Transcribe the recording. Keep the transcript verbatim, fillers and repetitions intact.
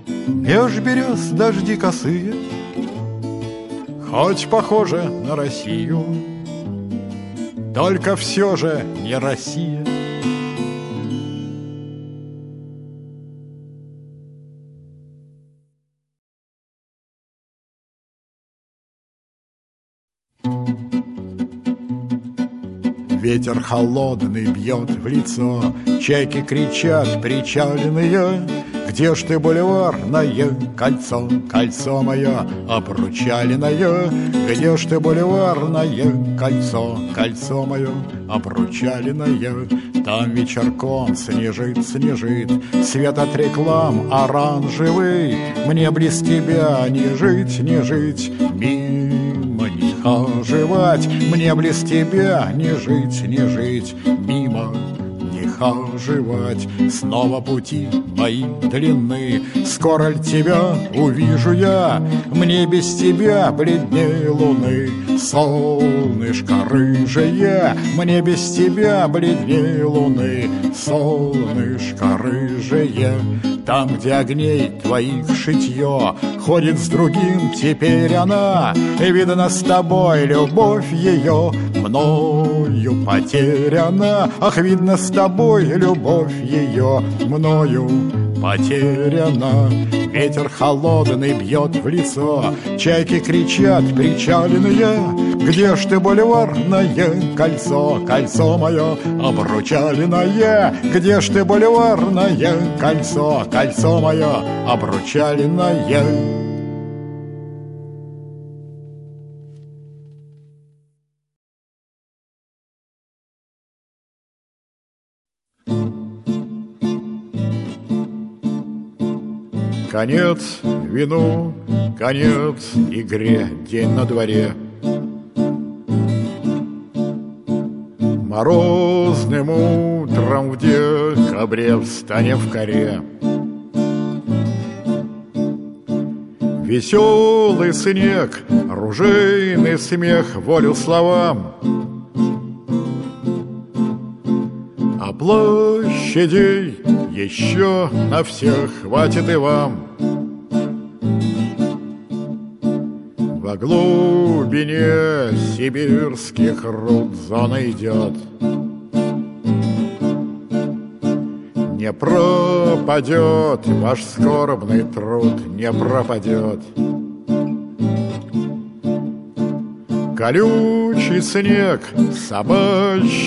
Меж берез дожди косые, хоть похоже на Россию, только все же не Россия. Ветер холодный бьет в лицо, чайки кричат причаленные. Где ж ты, бульварное кольцо, кольцо мое обручальное? Где ж ты, бульварное кольцо, кольцо мое обручальное? Там вечерком снежит, снежит, свет от реклам оранжевый. Мне близ тебя не жить, не жить, мимо не хаживать. Мне близ тебя не жить, не жить, мимо не хаживать. Снова пути мои длинны, скоро ль тебя увижу я? Мне без тебя бледнее луны, солнышко рыжее. Мне без тебя бледнее луны, солнышко рыжее. Там, где огней твоих шитье, ходит с другим теперь она. Видно, с тобой любовь ее мною потеряна. Ах, видно, с тобой любовь ее мною потеряна. Ветер холодный бьет в лицо, чайки кричат причаленные. Где ж ты, бульварное кольцо, кольцо мое обручальное? Где ж ты, бульварное кольцо, кольцо мое обручальное? Конец вину, конец игре, день на дворе. Морозным утром в декабре встанем в коре. Веселый снег, ружейный смех, волю словам. А площадей еще на всех хватит и вам. Во глубине сибирских руд зона идет. Не пропадет ваш скорбный труд, не пропадет. Колючий снег, собачий